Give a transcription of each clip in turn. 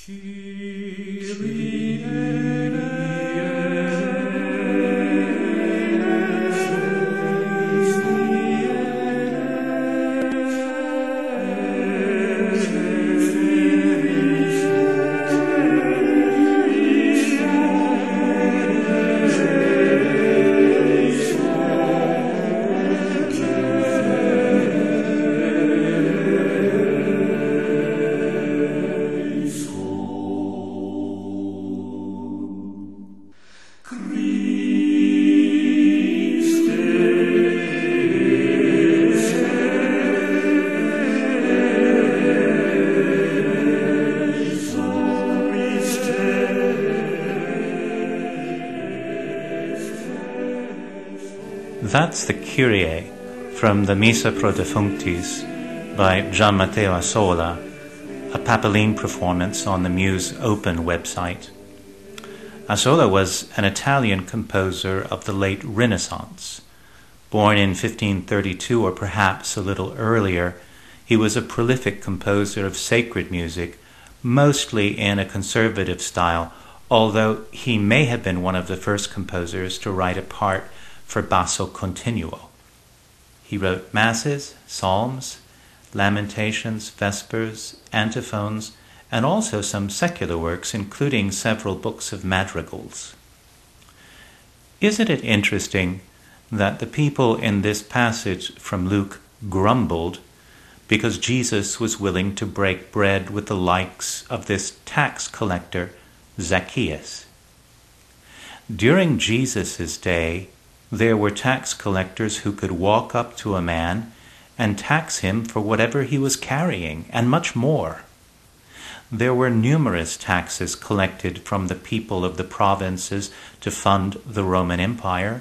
That's the Kyrie from the Missa Pro Defunctis by Gian Matteo Assola, a Papaline performance on the Muse Open website. Assola was an Italian composer of the late Renaissance. Born in 1532 or perhaps a little earlier, he was a prolific composer of sacred music, mostly in a conservative style, although he may have been one of the first composers to write a part for basso continuo. He wrote masses, psalms, lamentations, vespers, antiphons, and also some secular works, including several books of madrigals. Isn't it interesting that the people in this passage from Luke grumbled because Jesus was willing to break bread with the likes of this tax collector, Zacchaeus? During Jesus' day, there were tax collectors who could walk up to a man and tax him for whatever he was carrying, and much more. There were numerous taxes collected from the people of the provinces to fund the Roman Empire.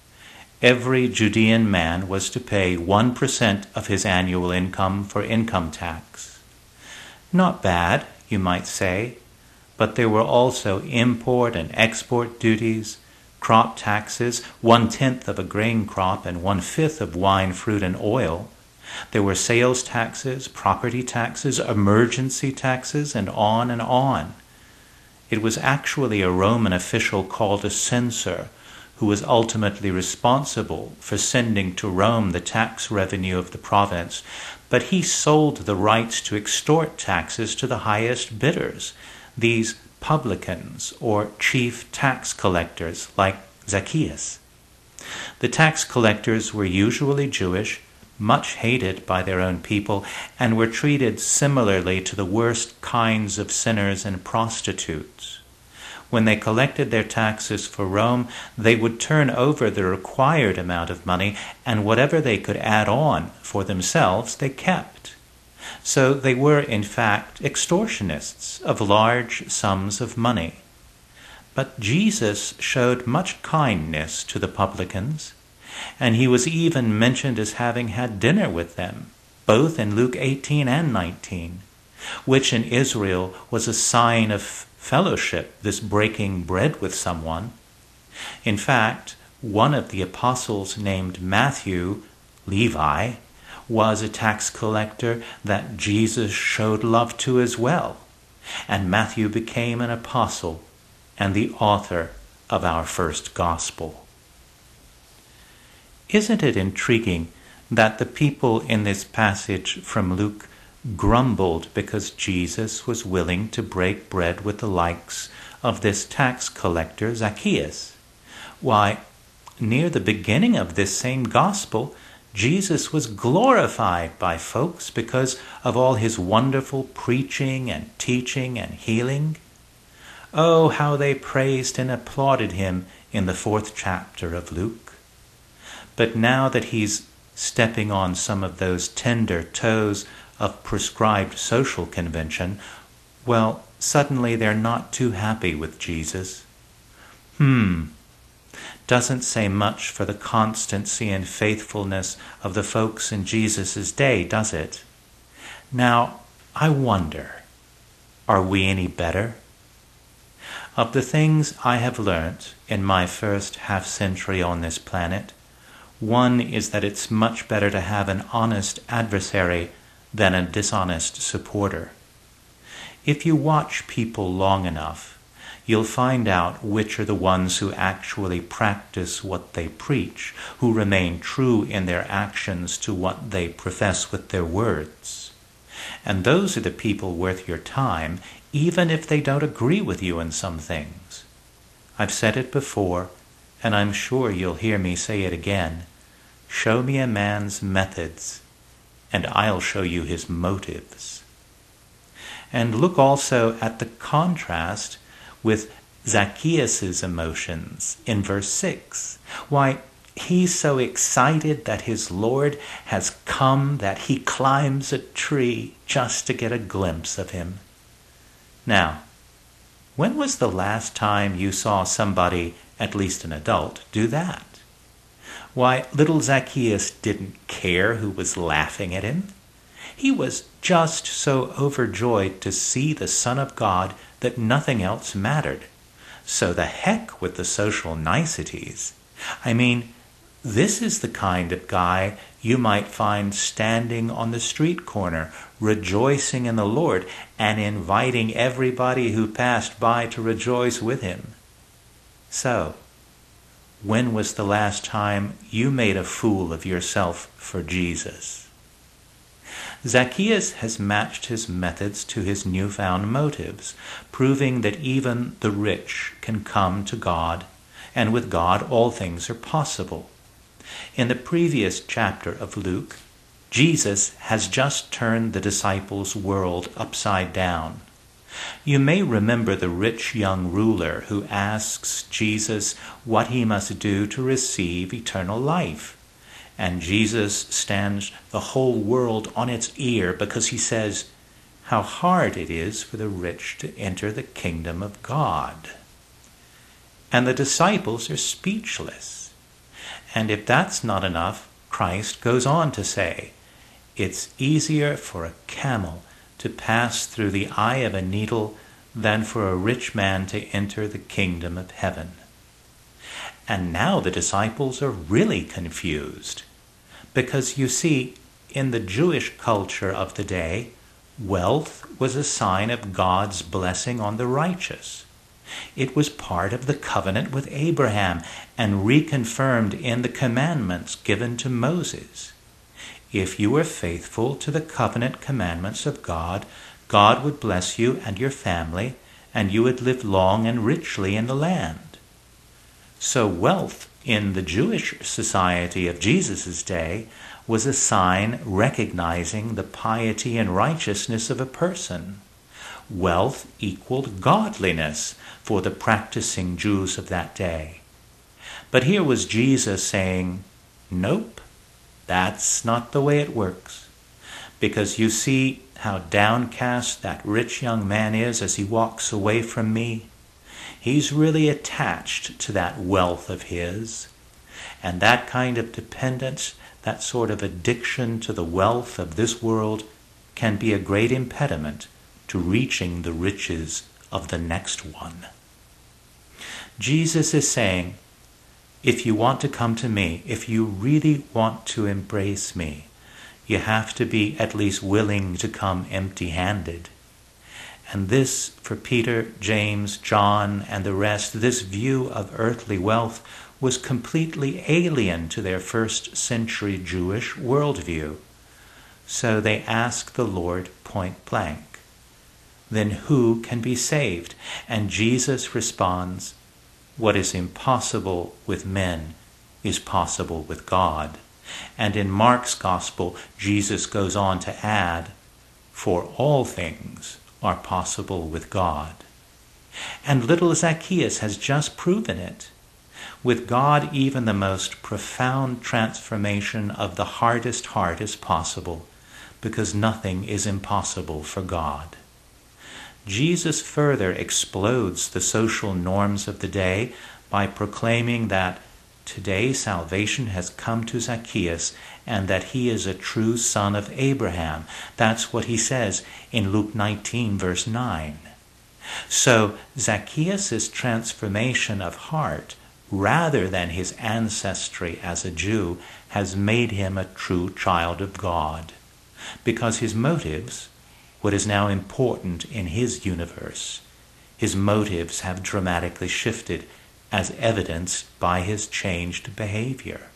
Every Judean man was to pay 1% of his annual income for income tax. Not bad, you might say, but there were also import and export duties, crop taxes, 1/10 of a grain crop and 1/5 of wine, fruit, and oil. There were sales taxes, property taxes, emergency taxes, and on and on. It was actually a Roman official called a censor who was ultimately responsible for sending to Rome the tax revenue of the province, but he sold the rights to extort taxes to the highest bidders, these publicans or chief tax collectors like Zacchaeus. The tax collectors were usually Jewish, much hated by their own people, and were treated similarly to the worst kinds of sinners and prostitutes. When they collected their taxes for Rome, they would turn over the required amount of money, and whatever they could add on for themselves they kept. So they were, in fact, extortionists of large sums of money. But Jesus showed much kindness to the publicans, and he was even mentioned as having had dinner with them, both in Luke 18 and 19, which in Israel was a sign of fellowship, this breaking bread with someone. In fact, one of the apostles named Matthew, Levi, was a tax collector that Jesus showed love to as well. And Matthew became an apostle and the author of our first gospel. Isn't it intriguing that the people in this passage from Luke grumbled because Jesus was willing to break bread with the likes of this tax collector Zacchaeus? Why, near the beginning of this same gospel, Jesus was glorified by folks because of all his wonderful preaching and teaching and healing. Oh, how they praised and applauded him in the 4th chapter of Luke. But now that he's stepping on some of those tender toes of prescribed social convention, well, suddenly they're not too happy with Jesus. Doesn't say much for the constancy and faithfulness of the folks in Jesus' day, does it? Now, I wonder, are we any better? Of the things I have learnt in my first half-century on this planet, one is that it's much better to have an honest adversary than a dishonest supporter. If you watch people long enough, you'll find out which are the ones who actually practice what they preach, who remain true in their actions to what they profess with their words. And those are the people worth your time, even if they don't agree with you in some things. I've said it before, and I'm sure you'll hear me say it again. Show me a man's methods, and I'll show you his motives. And look also at the contrast with Zacchaeus' emotions in verse 6. Why, he's so excited that his Lord has come that he climbs a tree just to get a glimpse of him. Now, when was the last time you saw somebody, at least an adult, do that? Why, little Zacchaeus didn't care who was laughing at him. He was just so overjoyed to see the Son of God that nothing else mattered. So the heck with the social niceties. I mean, this is the kind of guy you might find standing on the street corner, rejoicing in the Lord and inviting everybody who passed by to rejoice with him. So, when was the last time you made a fool of yourself for Jesus? Zacchaeus has matched his methods to his newfound motives, proving that even the rich can come to God, and with God all things are possible. In the previous chapter of Luke, Jesus has just turned the disciples' world upside down. You may remember the rich young ruler who asks Jesus what he must do to receive eternal life. And Jesus stands the whole world on its ear because he says, how hard it is for the rich to enter the kingdom of God. And the disciples are speechless. And if that's not enough, Christ goes on to say, it's easier for a camel to pass through the eye of a needle than for a rich man to enter the kingdom of heaven. And now the disciples are really confused. Because you see, in the Jewish culture of the day, wealth was a sign of God's blessing on the righteous. It was part of the covenant with Abraham and reconfirmed in the commandments given to Moses. If you were faithful to the covenant commandments of God, God would bless you and your family, and you would live long and richly in the land. So wealth in the Jewish society of Jesus' day was a sign recognizing the piety and righteousness of a person. Wealth equaled godliness for the practicing Jews of that day. But here was Jesus saying, nope, that's not the way it works. Because you see how downcast that rich young man is as he walks away from me. He's really attached to that wealth of his. And that kind of dependence, that sort of addiction to the wealth of this world can be a great impediment to reaching the riches of the next one. Jesus is saying, if you want to come to me, if you really want to embrace me, you have to be at least willing to come empty-handed. And this, for Peter, James, John, and the rest, this view of earthly wealth was completely alien to their first century Jewish worldview. So they ask the Lord point blank, then who can be saved? And Jesus responds, what is impossible with men is possible with God. And in Mark's Gospel, Jesus goes on to add, for all things are possible with God. And little Zacchaeus has just proven it. With God, even the most profound transformation of the hardest heart is possible, because nothing is impossible for God. Jesus further explodes the social norms of the day by proclaiming that today salvation has come to Zacchaeus and that he is a true son of Abraham. That's what he says in Luke 19, verse 9. So Zacchaeus' transformation of heart, rather than his ancestry as a Jew, has made him a true child of God, because his motives what is now important in his universe. His motives have dramatically shifted, as evidenced by his changed behavior.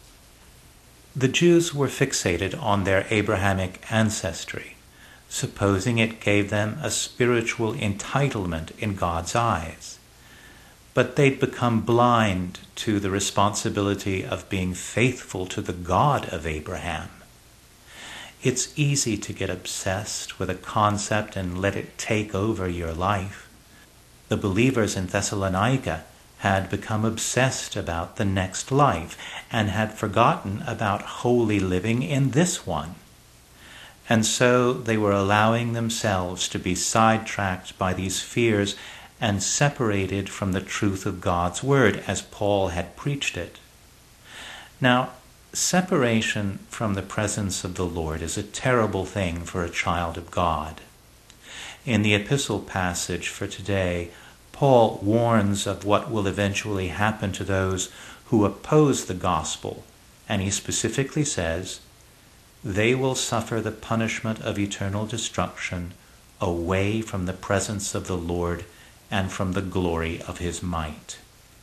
The Jews were fixated on their Abrahamic ancestry, supposing it gave them a spiritual entitlement in God's eyes. But they'd become blind to the responsibility of being faithful to the God of Abraham. It's easy to get obsessed with a concept and let it take over your life. The believers in Thessalonica had become obsessed about the next life and had forgotten about holy living in this one. And so they were allowing themselves to be sidetracked by these fears and separated from the truth of God's word as Paul had preached it. Now, separation from the presence of the Lord is a terrible thing for a child of God. In the epistle passage for today, Paul warns of what will eventually happen to those who oppose the gospel, and he specifically says, they will suffer the punishment of eternal destruction away from the presence of the Lord and from the glory of his might.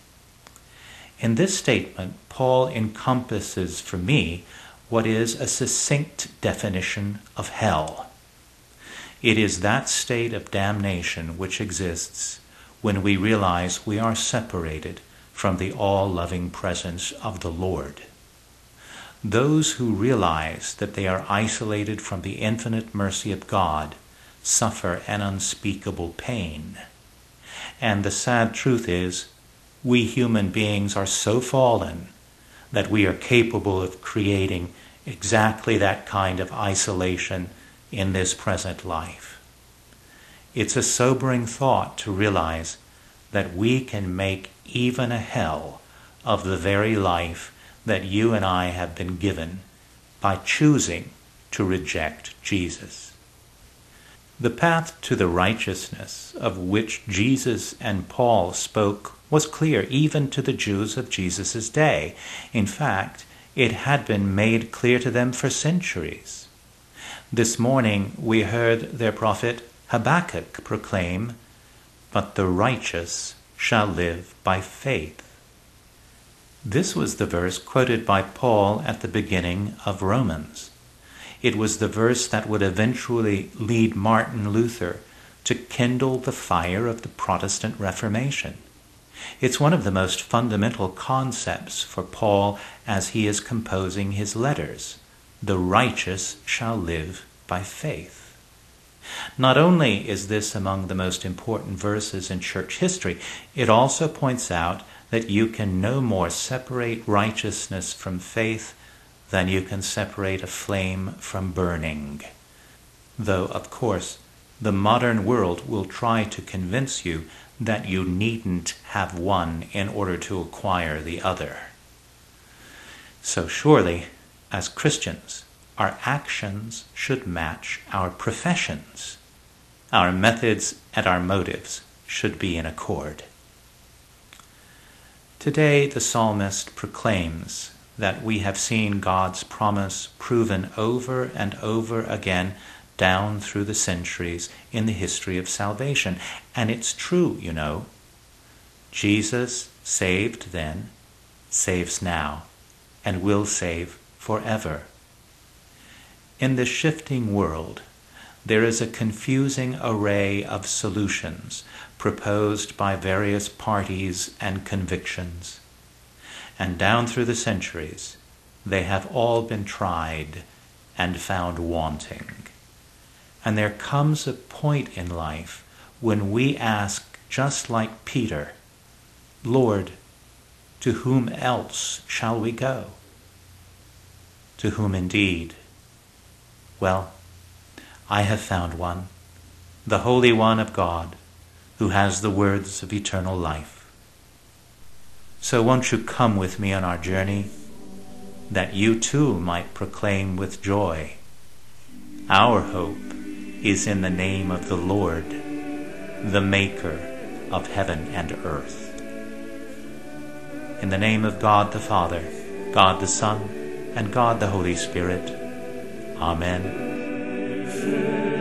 In this statement, Paul encompasses for me what is a succinct definition of hell. It is that state of damnation which exists when we realize we are separated from the all-loving presence of the Lord. Those who realize that they are isolated from the infinite mercy of God suffer an unspeakable pain. And the sad truth is, we human beings are so fallen that we are capable of creating exactly that kind of isolation in this present life. It's a sobering thought to realize that we can make even a hell of the very life that you and I have been given by choosing to reject Jesus. The path to the righteousness of which Jesus and Paul spoke was clear even to the Jews of Jesus' day. In fact, it had been made clear to them for centuries. This morning we heard their prophet Habakkuk proclaim, "But the righteous shall live by faith." This was the verse quoted by Paul at the beginning of Romans. It was the verse that would eventually lead Martin Luther to kindle the fire of the Protestant Reformation. It's one of the most fundamental concepts for Paul as he is composing his letters. The righteous shall live by faith. Not only is this among the most important verses in church history, it also points out that you can no more separate righteousness from faith than you can separate a flame from burning. Though, of course, the modern world will try to convince you that you needn't have one in order to acquire the other. So surely, as Christians, our actions should match our professions. Our methods and our motives should be in accord. Today, the psalmist proclaims that we have seen God's promise proven over and over again down through the centuries in the history of salvation. And it's true, you know. Jesus saved then, saves now, and will save forever. In this shifting world, there is a confusing array of solutions proposed by various parties and convictions. And down through the centuries, they have all been tried and found wanting. And there comes a point in life when we ask, just like Peter, "Lord, to whom else shall we go?" To whom indeed? Well, I have found one, the Holy One of God, who has the words of eternal life. So won't you come with me on our journey, that you too might proclaim with joy, "Our hope is in the name of the Lord, the Maker of heaven and earth." In the name of God the Father, God the Son, and God the Holy Spirit. Amen.